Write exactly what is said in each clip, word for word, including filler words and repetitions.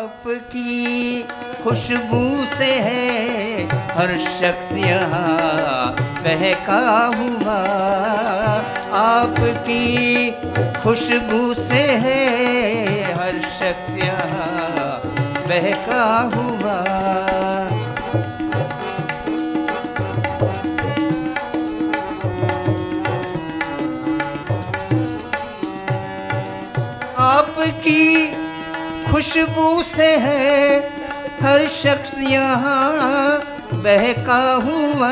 आपकी खुशबू से है हर शख्स यहाँ बहका हुआ, आपकी खुशबू से है हर शख्स यहाँ बहका हुआ। आपकी खुशबू से है हर शख्स यहाँ बहका हुआ,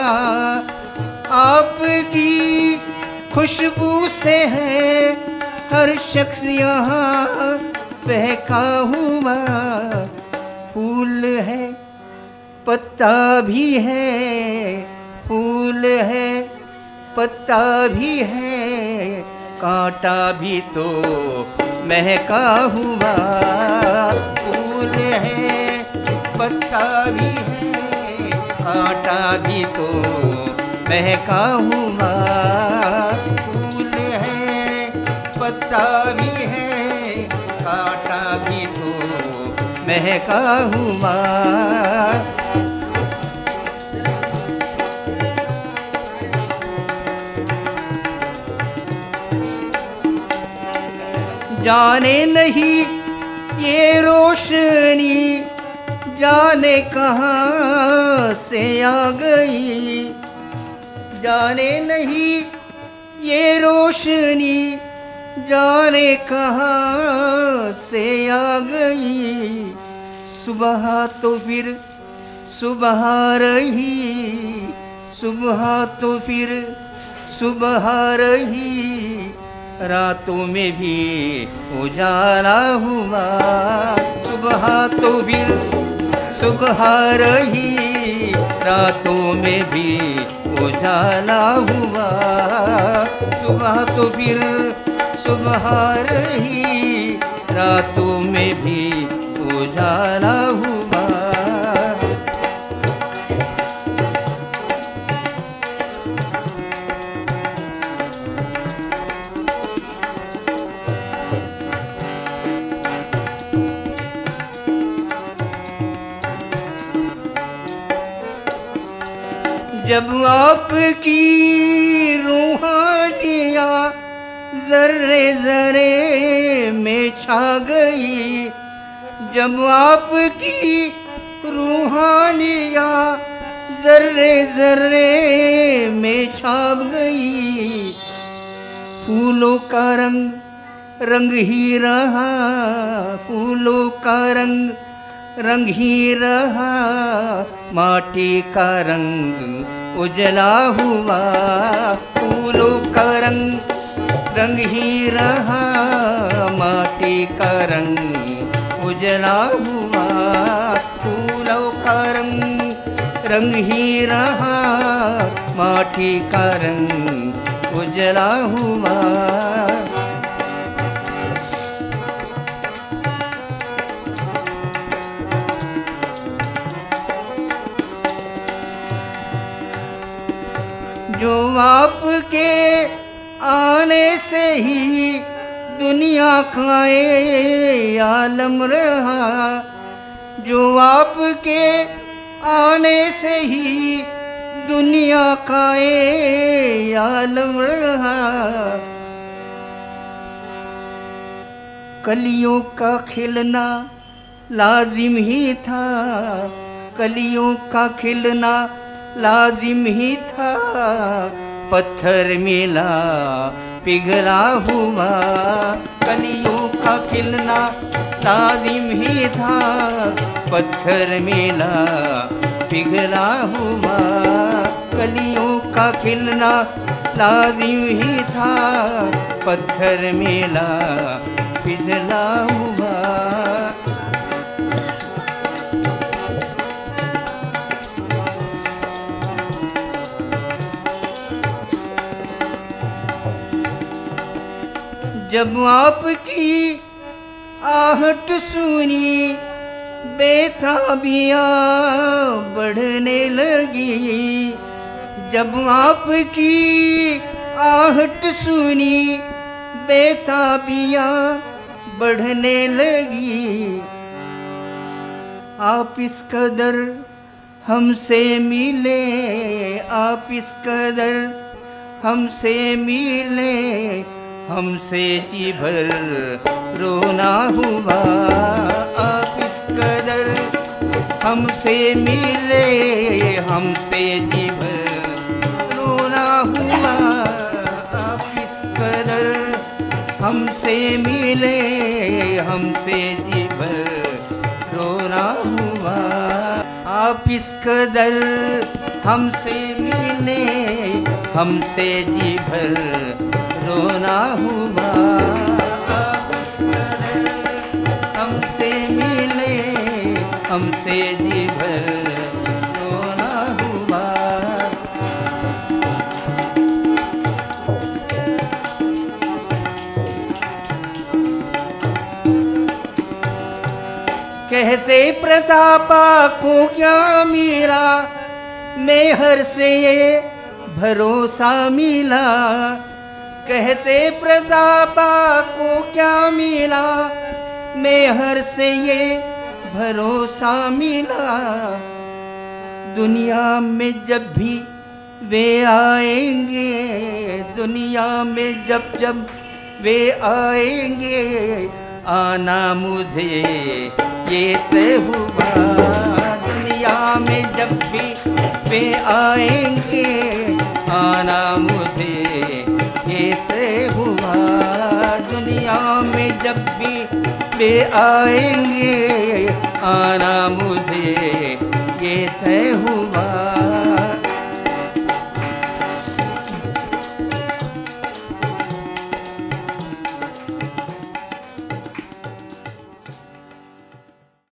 आपकी खुशबू से है हर शख्स यहाँ बहका हुआ। फूल है पत्ता भी है, फूल है पत्ता भी है, कांटा भी तो महका हुआ। फूल है पत्ता भी है, कांटा भी तो महका हुआ। फूल है पत्ता भी है, कांटा भी तो महका हुआ। जाने नहीं ये रोशनी जाने कहाँ से आ गई, जाने नहीं ये रोशनी जाने कहाँ से आ गई। सुबह तो फिर सुबह रही, सुबह तो फिर सुबह रही, रातों में भी उजाला हुआ। सुबह तो फिर सुबह रही, रातों में भी उजाला हुआ। सुबह तो फिर सुबह रही, रातों में भी उजाला हुआ। जब आपकी रूहानियाँ जर्रे जर्रे में छा गई, जब आपकी रूहानियाँ जर्रे जर्रे में छाप गई। फूलों का रंग रंग ही रहा, फूलों का रंग रंग ही रहा, माटी का रंग उजला हुआ। फूलों का रंग रंग ही रहा, माटी का रंग उजला हुआ। फूलों का रंग रंग ही रहा, माटी का रंग उजला हुआ। जो आपके आने से ही दुनिया खाए आलम रहा, जो आपके आने से ही दुनिया खाए आलम रहा। कलियों का खिलना लाजिम ही था, कलियों का खिलना लाजिम ही था, पत्थर मिला पिघला हुआ। कलियों का खिलना लाजिम ही था, पत्थर मिला पिघला हुआ। कलियों का खिलना लाजिम ही था, पत्थर मिला पिघला हुआ। जब आपकी आहट सुनी बेताबियाँ बढ़ने लगी, जब आपकी आहट सुनी बेताबियाँ बढ़ने लगी। आप इस कदर हमसे मिले, आप इस कदर हमसे मिले, हमसे जी भर रोना हुआ। आप इस कदर हमसे मिले, हमसे जी भर रोना हुआ। आप इस कदर हमसे मिले, हमसे जी भर रोना हुआ। आप इस कदर हमसे मिले, हमसे जी भर रोना हुआ। आप इस कदर हमसे मिले, हमसे जी भर रोना हुआ। कहते प्रतापा को क्या मेरा मेहर से ये भरोसा मिला। कहते प्रतापा को क्या मिला, मेहर से ये भरोसा मिला। दुनिया में जब भी वे आएंगे, दुनिया में जब जब वे आएंगे, आना मुझे ये तय हुआ। दुनिया में जब भी वे आएंगे, आना मुझे ये तय हुआ। दुनिया में जब भी वे आएंगे, आना मुझे